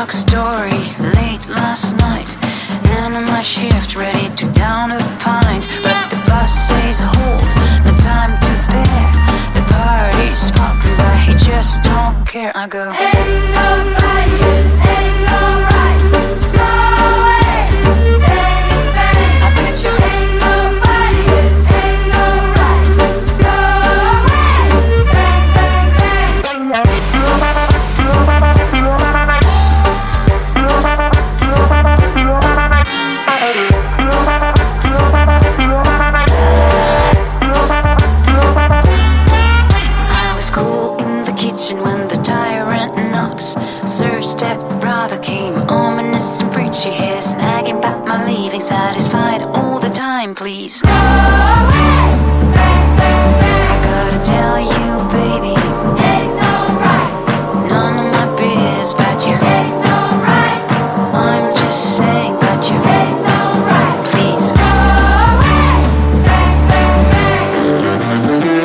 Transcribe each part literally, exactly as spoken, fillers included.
dark story late last night, and on my shift ready to down a pint. But the bus says hold, no time to spare. The party's popping, but he just don't care. I go, ain't no right, ain't no right, no way, bang, bang. I bet you ain't nobody, ain't no right, no way, bang, bang, bang. I was cool in the kitchen when the tyrant knocks. Sir step-brother came, ominous and preachy, his nagging about my leaving, satisfied all the time, please. Go away, bang, bang, bang. I gotta tell you, baby, ain't no right. None of my biz, but you ain't no right. I'm just saying, but you ain't no right. Please. Go away, bang, bang, bang.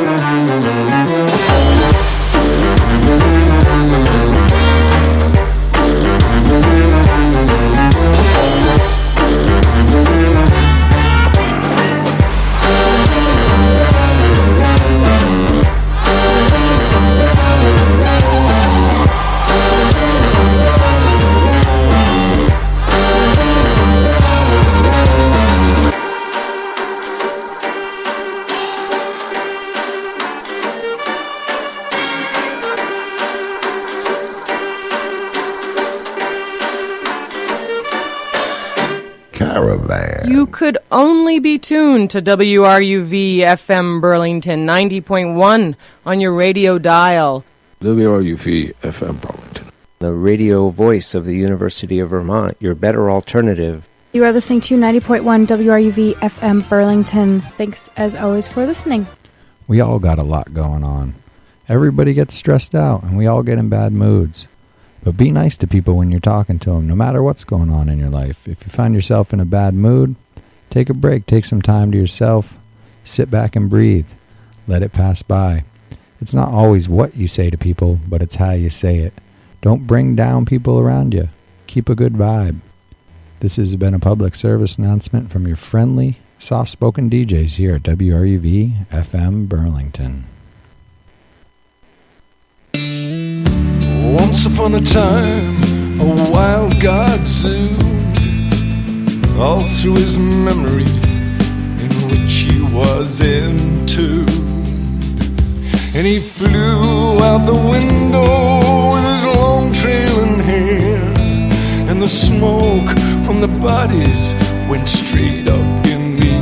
Caravan. You could only be tuned to W R U V F M Burlington ninety point one on your radio dial. W R U V F M Burlington. The radio voice of the University of Vermont, your better alternative. You are listening to ninety point one W R U V F M Burlington. Thanks, as always, for listening. We all got a lot going on. Everybody gets stressed out, and we all get in bad moods. But be nice to people when you're talking to them, no matter what's going on in your life. If you find yourself in a bad mood, take a break, take some time to yourself, sit back and breathe, let it pass by. It's not always what you say to people, but it's how you say it. Don't bring down people around you. Keep a good vibe. This has been a public service announcement from your friendly, soft-spoken D Js here at W R U V F M Burlington. Once upon a time, a wild god zoomed all through his memory, in which he was entombed. And he flew out the window with his long trailing hair, and the smoke from the bodies went straight up in the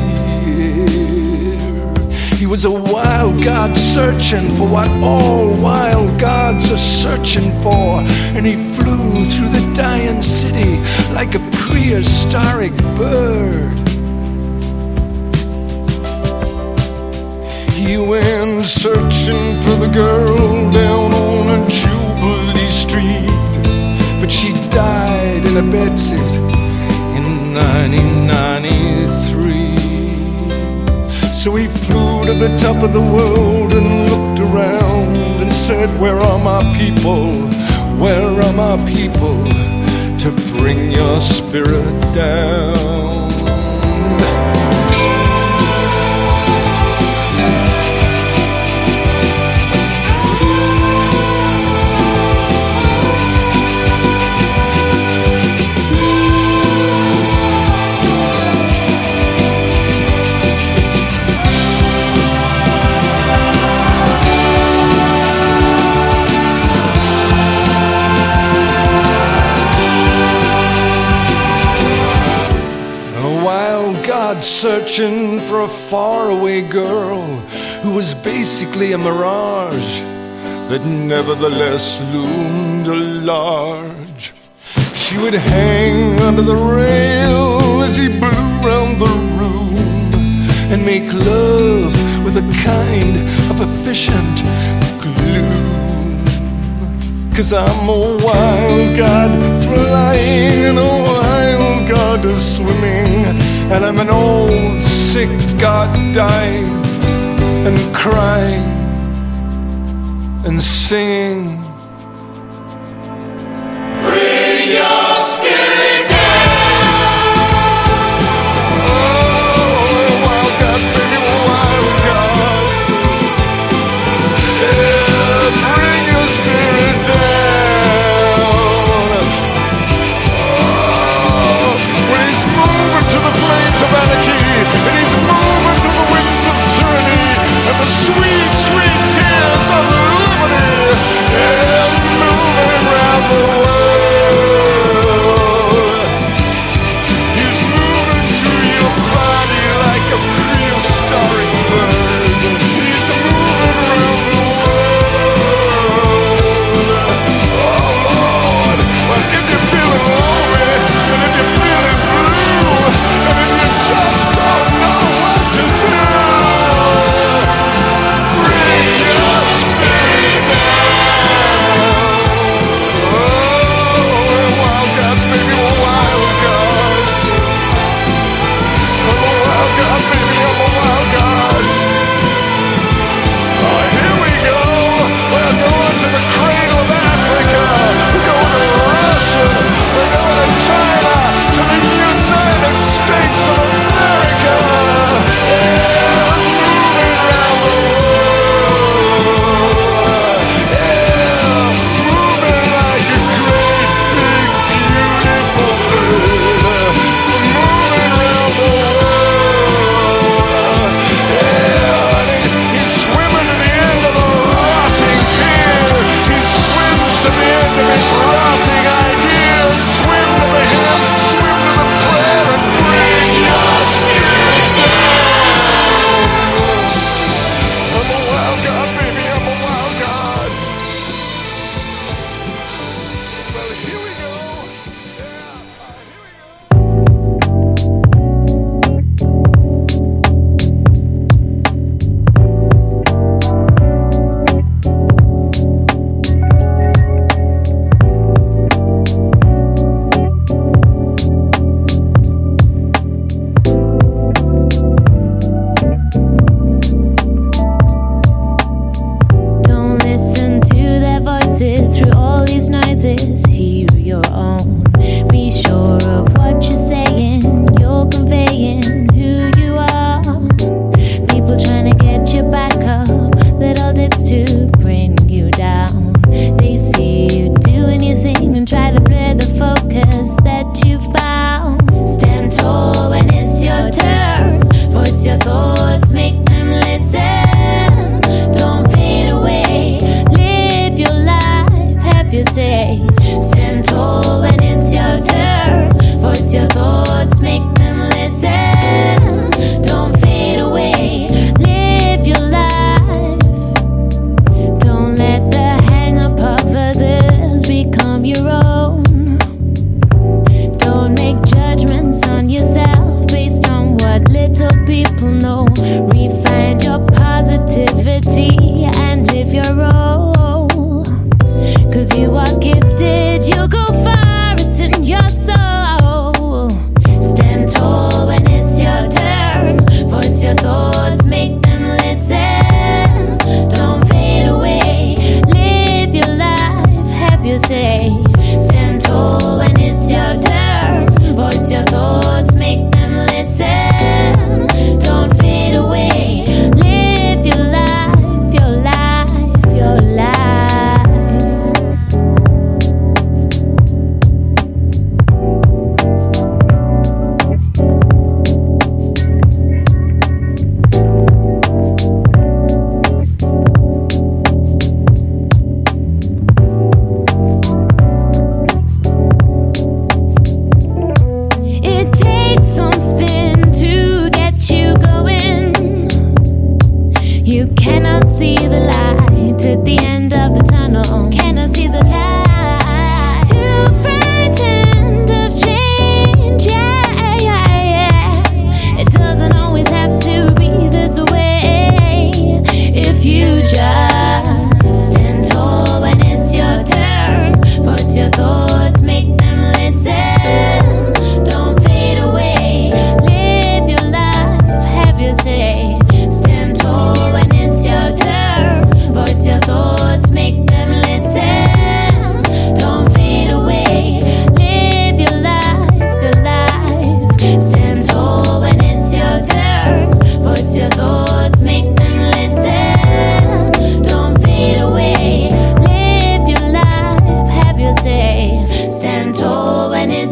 air. He was a wild god searching for what all wild gods are searching for, and he flew through the dying city like a prehistoric bird. He went searching for the girl down on a Jubilee Street, but she died in a bedsit in nineteen ninety-three. So he flew to the top of the world and looked around and said, where are my people? Where are my people to bring your spirit down? Searching for a faraway girl who was basically a mirage that nevertheless loomed large. She would hang under the rail as he blew round the room and make love with a kind of efficient gloom. 'Cause I'm a wild god flying and a wild god swimming, and I'm an old sick god dying and crying and singing. Bring your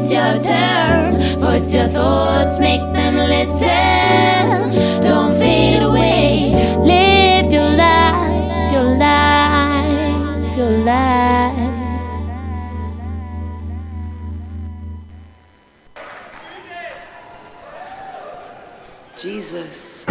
it's your turn. Voice your thoughts, make them listen. Don't fade away. Live your life, your life, your life. Jesus.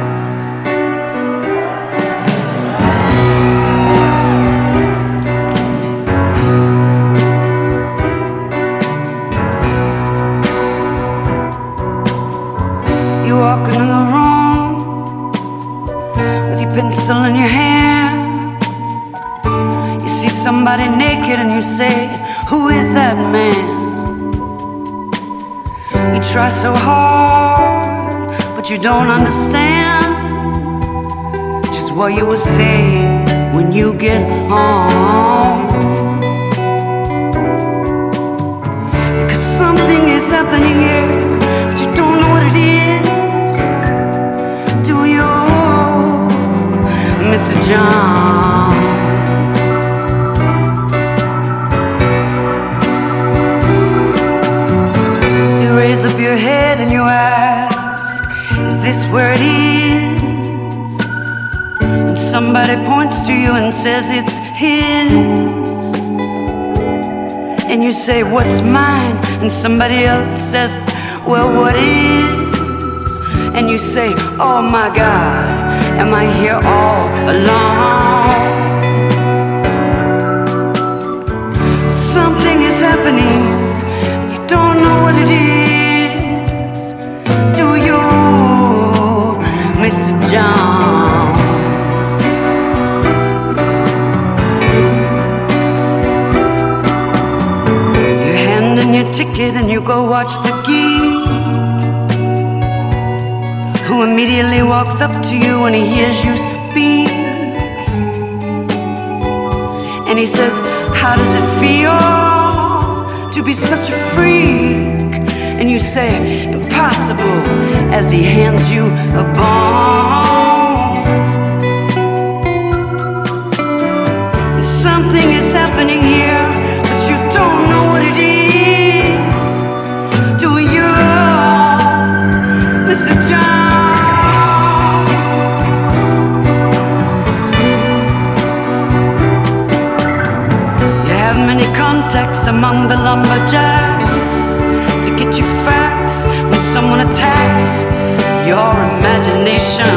You walk into the room with your pencil in your hand. You see somebody naked and you say, who is that man? You try so hard, but you don't understand just what you will say when you get home. Because something is happening here, but you don't know what it is. Do you, Mister Johns? You raise up your head and you ask, is this where it is? And somebody points to you and says it's his. And you say, what's mine? And somebody else says, well, what is? And you say, oh my God, am I here all alone? Something is happening, you don't know what it is. Do you, Mister Johns? You hand in your ticket and you go watch the geek, who immediately walks up to you when he hears you speak. And he says, how does it feel to be such a freak? And you say, impossible, as he hands you a bone. And something is happening here, but you don't know what it is. Do you, Mister John? Contacts among the lumberjacks to get you facts when someone attacks your imagination.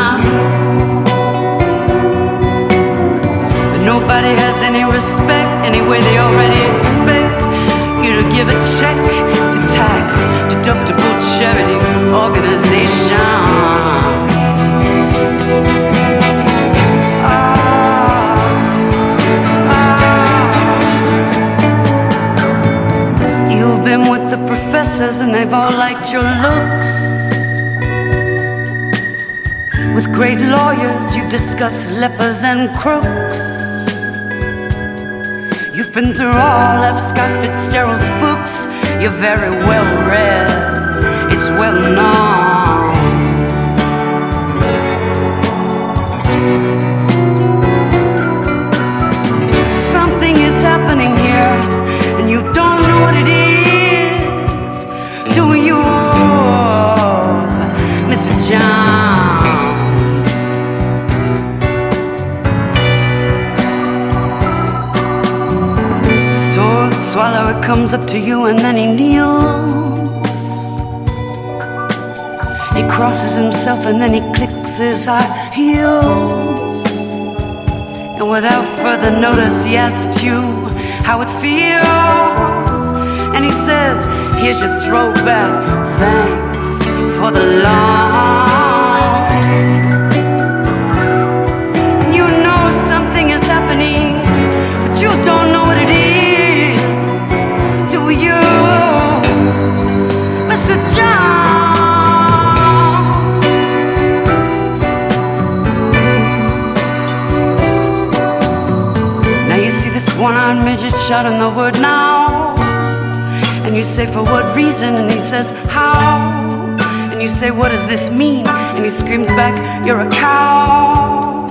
But nobody has any respect, anyway they already expect you to give a check to tax deductible charity organization. Been with the professors and they've all liked your looks. With great lawyers you've discussed lepers and crooks. You've been through all of Scott Fitzgerald's books. You're very well read, it's well known. Something is happening here and you don't know what it is. Do you, Mister Johns? Sword swallower comes up to you and then he kneels. He crosses himself and then he clicks his high heels. And without further notice he asks you how it feels. And he says, here's your throwback, thanks for the long. And you know something is happening, but you don't know what it is. Do you, Mister John? Now you see this one-armed midget shouting the word now. And you say, for what reason? And he says, how? And you say, what does this mean? And he screams back, you're a cow.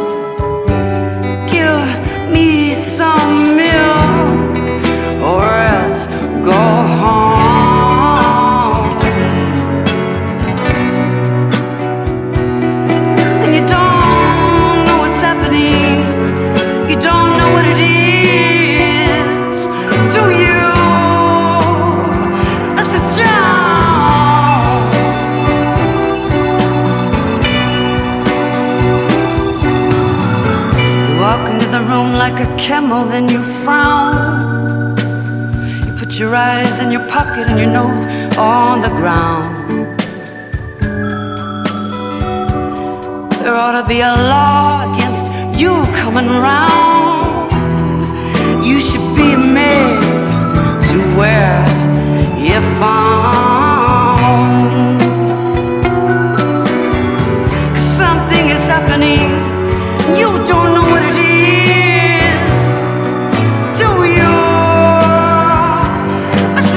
Give me some milk or else go home. smile, then you frown. You put your eyes in your pocket and your nose on the ground. There ought to be a law against you coming round. You should be made to wear earphones. 'Cause something is happening, you don't know what it is, do you, Mister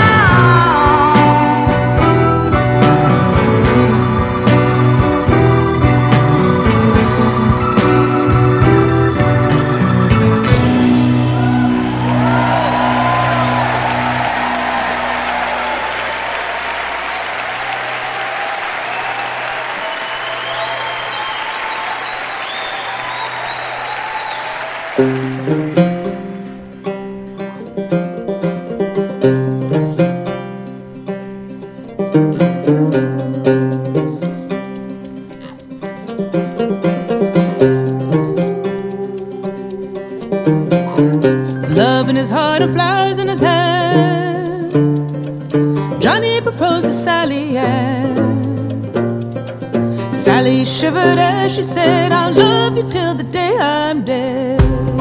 Love in his heart and flowers in his hand, Johnny proposed to Sally Ann. Sally shivered as she said, I'll love you till the day I'm dead.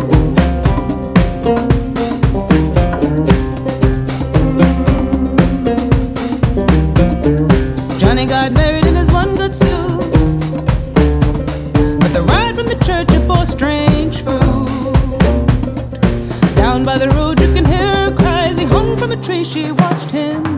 Johnny got married in his one good suit, but the ride from the church it bore strange fruit. Down by the road you can hear her cry as he hung from a tree. She watched him